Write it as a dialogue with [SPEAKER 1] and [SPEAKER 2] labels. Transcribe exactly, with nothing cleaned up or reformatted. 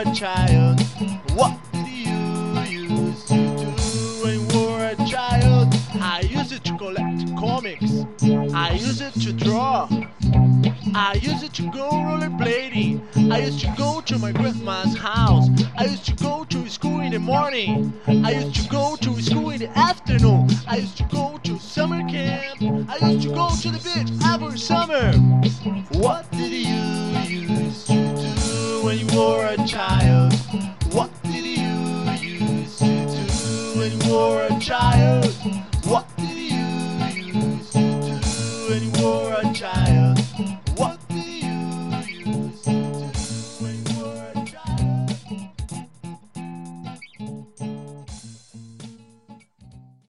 [SPEAKER 1] a child? What did you used to do when you were a child? I used it to collect comics. I used it to draw. I used it to go rollerblading. I used to go to my grandma's house. I used to go to school in the morning. I used to go to school in the afternoon. I used to go to summer camp. I used to go to the beach every summer. What did you